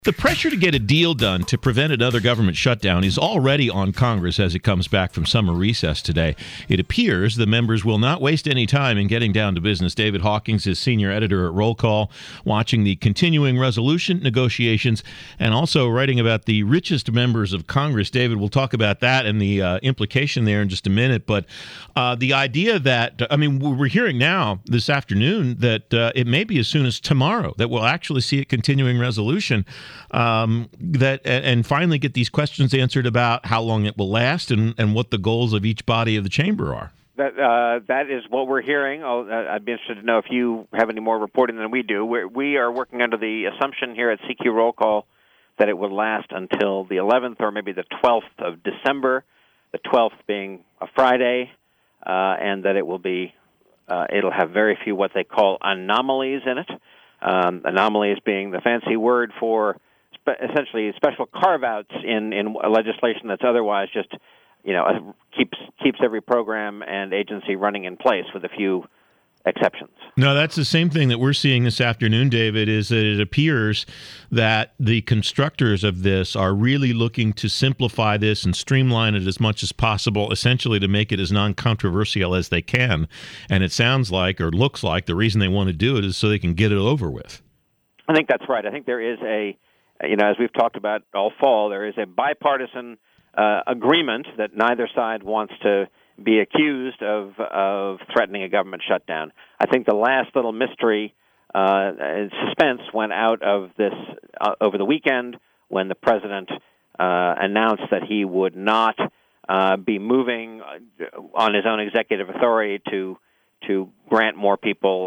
The pressure to get a deal done to prevent another government shutdown is already on Congress as it comes back from summer recess today. It appears the members will not waste any time in getting down to business. David Hawkins is senior editor at Roll Call, watching the continuing resolution negotiations and also writing about the richest members of Congress. David, we'll talk about that and the implication there in just a minute. But the idea that, we're hearing now this afternoon that it may be as soon as tomorrow that we'll actually see a continuing resolution. And finally get these questions answered about how long it will last and what the goals of each body of the chamber are. That is what we're hearing. I'd be interested to know if you have any more reporting than we do. We are working under the assumption here at CQ Roll Call that it will last until the 11th or maybe the 12th of December, the 12th being a Friday, and that it will be it'll have very few what they call anomalies in it. Anomalies being the fancy word for essentially special carve-outs in legislation that's otherwise just, keeps every program and agency running in place with a few exceptions. No, that's the same thing that we're seeing this afternoon, David, is that it appears that the constructors of this are really looking to simplify this and streamline it as much as possible, essentially to make it as non-controversial as they can. And it sounds like, or looks like, the reason they want to do it is so they can get it over with. I think that's right. I think there is as we've talked about all fall, there is a bipartisan agreement that neither side wants to be accused of threatening a government shutdown. I think the last little mystery and suspense went out of this over the weekend when the president announced that he would not be moving on his own executive authority to grant more people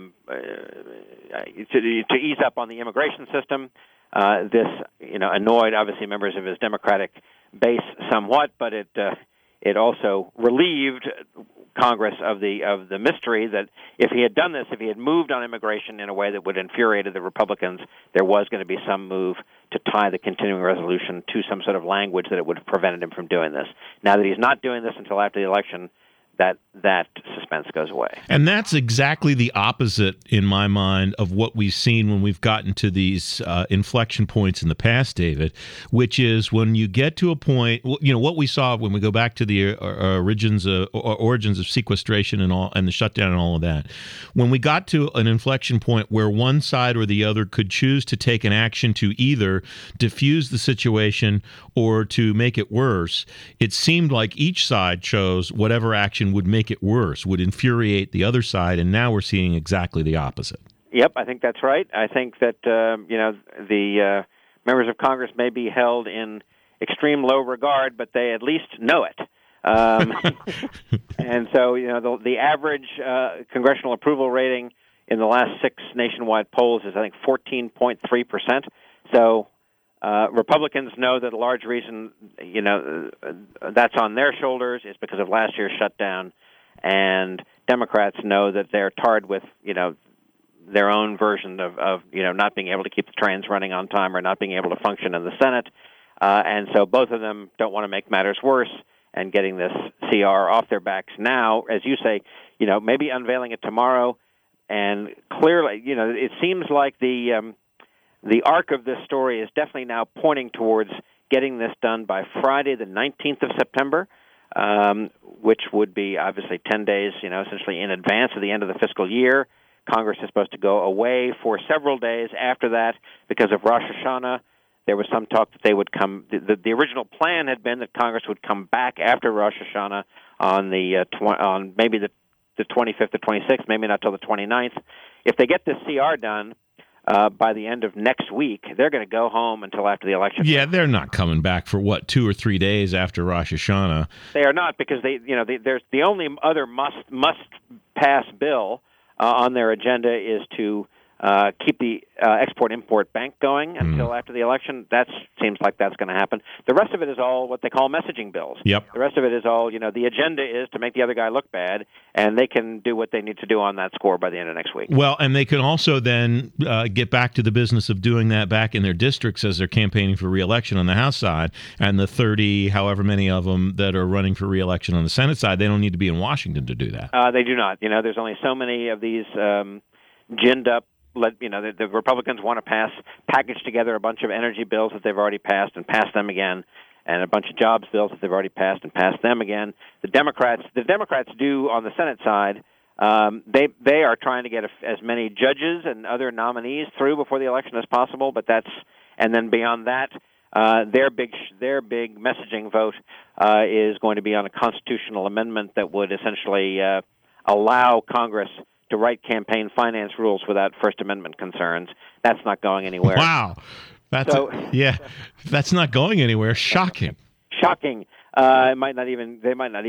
to ease up on the immigration system. This annoyed obviously members of his Democratic base somewhat, but it also relieved Congress of the mystery that if he had done this, if he had moved on immigration in a way that would infuriate the Republicans, there was going to be some move to tie the continuing resolution to some sort of language that it would have prevented him from doing this. Now that he's not doing this until after the election, that suspense goes away. And that's exactly the opposite, in my mind, of what we've seen when we've gotten to these inflection points in the past, David, which is when you get to a point, what we saw when we go back to the origins of sequestration and the shutdown and all of that. When we got to an inflection point where one side or the other could choose to take an action to either diffuse the situation or to make it worse, it seemed like each side chose whatever action would make it worse, would infuriate the other side, and now we're seeing exactly the opposite. Yep, I think that's right. I think that the members of Congress may be held in extreme low regard, but they at least know it. And so, the average congressional approval rating in the last 6 nationwide polls is, I think, 14.3%. So Republicans know that a large reason, that's on their shoulders is because of last year's shutdown, and Democrats know that they're tarred with, their own version of not being able to keep the trains running on time or not being able to function in the Senate, and so both of them don't want to make matters worse and getting this CR off their backs now, as you say, maybe unveiling it tomorrow, and clearly, it seems like the arc of this story is definitely now pointing towards getting this done by Friday, the 19th of September, which would be obviously 10 days, essentially in advance of the end of the fiscal year. Congress is supposed to go away for several days after that because of Rosh Hashanah. There was some talk that they would come. The original plan had been that Congress would come back after Rosh Hashanah on on maybe the 25th or 26th, maybe not till the 29th. If they get this CR done by the end of next week, they're going to go home until after the election. Yeah, they're not coming back for 2 or 3 days after Rosh Hashanah. They are not, because there's the only other must pass bill on their agenda is to keep the Export-Import Bank going until after the election. That seems like that's going to happen. The rest of it is all what they call messaging bills. Yep. The rest of it is all, the agenda is to make the other guy look bad, and they can do what they need to do on that score by the end of next week. Well, and they can also then get back to the business of doing that back in their districts as they're campaigning for re-election on the House side, and the 30, however many of them that are running for re-election on the Senate side, they don't need to be in Washington to do that. They do not. There's only so many of these ginned up the Republicans want to package together a bunch of energy bills that they've already passed and pass them again, and a bunch of jobs bills that they've already passed and pass them again. The Democrats do on the Senate side. They are trying to get as many judges and other nominees through before the election as possible, and then beyond that, their big messaging vote is going to be on a constitutional amendment that would essentially allow Congress to write campaign finance rules without First Amendment concerns. That's not going anywhere. Wow. That's not going anywhere. Shocking. Shocking. They might not even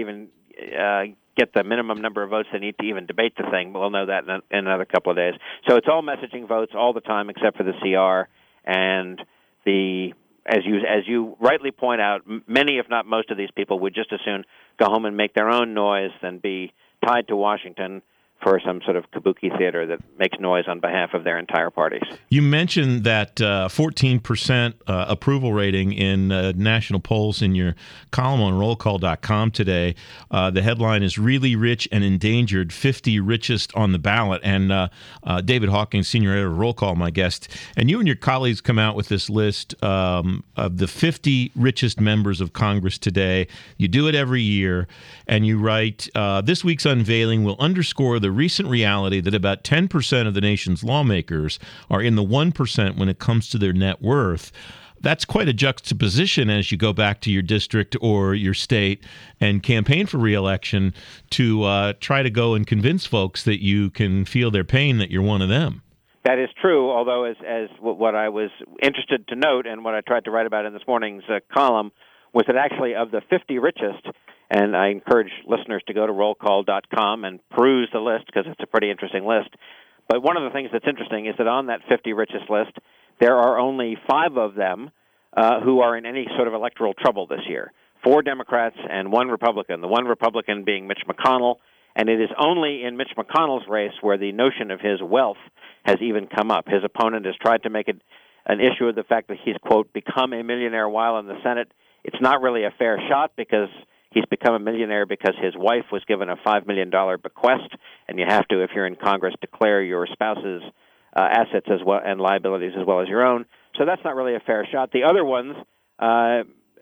get the minimum number of votes they need to even debate the thing. We'll know that in another couple of days. So it's all messaging votes all the time except for the CR. And as you rightly point out, many, if not most of these people would just as soon go home and make their own noise than be tied to Washington for some sort of kabuki theater that makes noise on behalf of their entire parties. You mentioned that 14% approval rating in national polls in your column on rollcall.com today. The headline is Really Rich and Endangered, 50 Richest on the Ballot. And David Hawkins, senior editor of Roll Call, my guest. And you and your colleagues come out with this list of the 50 richest members of Congress today. You do it every year, and you write, this week's unveiling will underscore the recent reality that about 10% of the nation's lawmakers are in the 1% when it comes to their net worth. That's quite a juxtaposition as you go back to your district or your state and campaign for re-election to try to go and convince folks that you can feel their pain, that you're one of them. That is true, although as what I was interested to note and what I tried to write about in this morning's column was that actually of the 50 richest, and I encourage listeners to go to rollcall.com and peruse the list because it's a pretty interesting list. But one of the things that's interesting is that on that 50 richest list, there are only 5 of them who are in any sort of electoral trouble this year. 4 Democrats and 1 Republican, the one Republican being Mitch McConnell. And it is only in Mitch McConnell's race where the notion of his wealth has even come up. His opponent has tried to make it an issue of the fact that he's, quote, become a millionaire while in the Senate. It's not really a fair shot because he's become a millionaire because his wife was given a $5 million bequest, and you have to, if you're in Congress, declare your spouse's assets as well and liabilities as well as your own. So that's not really a fair shot. The other ones are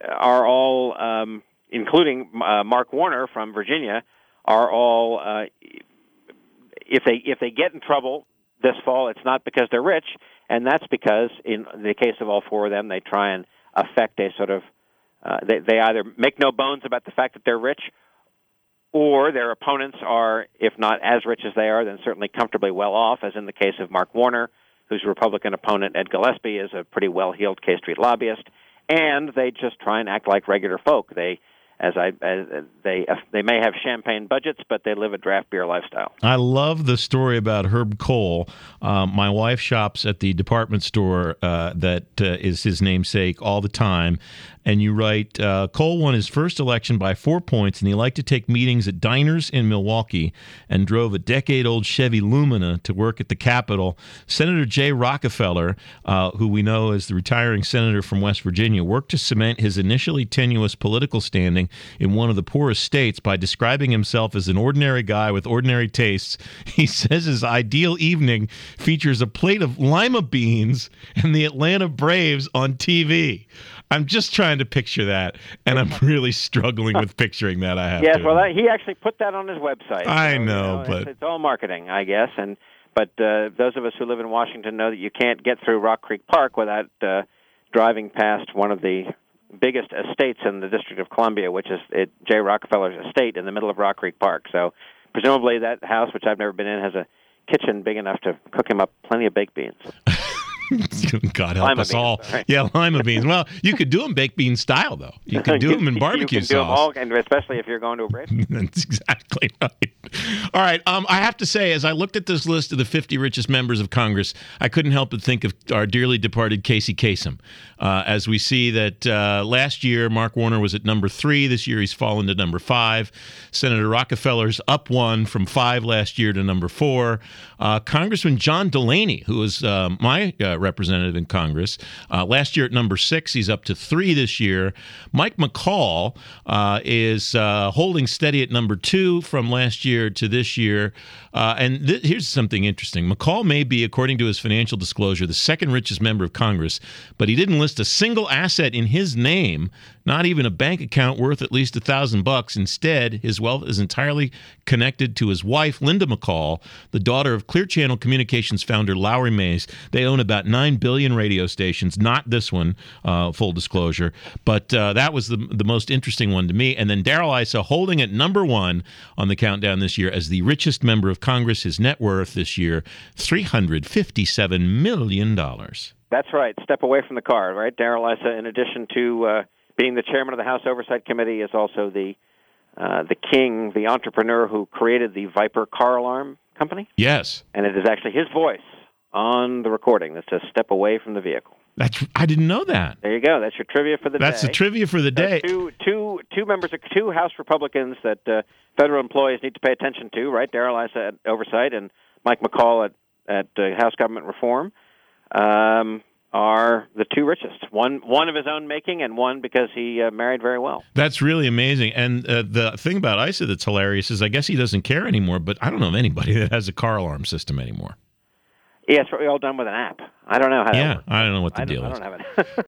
all, including Mark Warner from Virginia, are all if they get in trouble this fall, it's not because they're rich, and that's because in the case of all 4 of them, they try and affect a sort of they either make no bones about the fact that they're rich, or their opponents are, if not as rich as they are, then certainly comfortably well off, as in the case of Mark Warner, whose Republican opponent, Ed Gillespie, is a pretty well-heeled K Street lobbyist, and they just try and act like regular folk. They may have champagne budgets, but they live a draft beer lifestyle. I love the story about Herb Kohl. My wife shops at the department store that is his namesake all the time. And you write, Kohl won his first election by 4 points, and he liked to take meetings at diners in Milwaukee and drove a decade-old Chevy Lumina to work at the Capitol. Senator Jay Rockefeller, who we know as the retiring senator from West Virginia, worked to cement his initially tenuous political standing in one of the poorest states by describing himself as an ordinary guy with ordinary tastes. He says his ideal evening features a plate of lima beans and the Atlanta Braves on TV. I'm just trying to picture that, and I'm really struggling with picturing that. I have yes, to. Well, he actually put that on his website. I know, but it's all marketing, I guess. But those of us who live in Washington know that you can't get through Rock Creek Park without driving past one of the biggest estates in the District of Columbia, which is Jay Rockefeller's estate in the middle of Rock Creek Park. So presumably that house, which I've never been in, has a kitchen big enough to cook him up plenty of baked beans. God help us all. Right? Yeah, lima beans. Well, you could do them baked bean style, though. You could do them in barbecue sauce. You can do them all, and especially if you're going to a Braves. That's exactly right. All right. I have to say, as I looked at this list of the 50 richest members of Congress, I couldn't help but think of our dearly departed Casey Kasem. As we see that last year, Mark Warner was at number 3. This year, he's fallen to number 5. Senator Rockefeller's up 1 from 5 last year to number 4. Congressman John Delaney, who was my representative in Congress. Last year at number 6, he's up to 3 this year. Mike McCaul is holding steady at number 2 from last year to this year. And here's something interesting. McCaul may be, according to his financial disclosure, the second richest member of Congress, but he didn't list a single asset in his name, not even a bank account worth at least $1,000. Instead, his wealth is entirely connected to his wife, Linda McCaul, the daughter of Clear Channel Communications founder Lowry Mays. They own about 9 billion radio stations, not this one, full disclosure. But that was the most interesting one to me. And then Darrell Issa holding at number 1 on the countdown this year as the richest member of Congress. His net worth this year, $357 million. That's right. Step away from the car, right? Darrell Issa, in addition to being the chairman of the House Oversight Committee, is also the king, the entrepreneur who created the Viper car alarm company. Yes. And it is actually his voice on the recording that says "Step away from the vehicle." I didn't know that. There you go. That's your trivia for the day. That's the trivia for the day. Two House Republicans that federal employees need to pay attention to, right? Darrell Issa at Oversight and Mike McCaul at House Government Reform. Are the 2 richest. One of his own making, and one because he married very well. That's really amazing. And the thing about Issa that's hilarious is I guess he doesn't care anymore, but I don't know of anybody that has a car alarm system anymore. Yeah, it's probably all done with an app. I don't know how that works. I don't know what the deal is. I don't have it.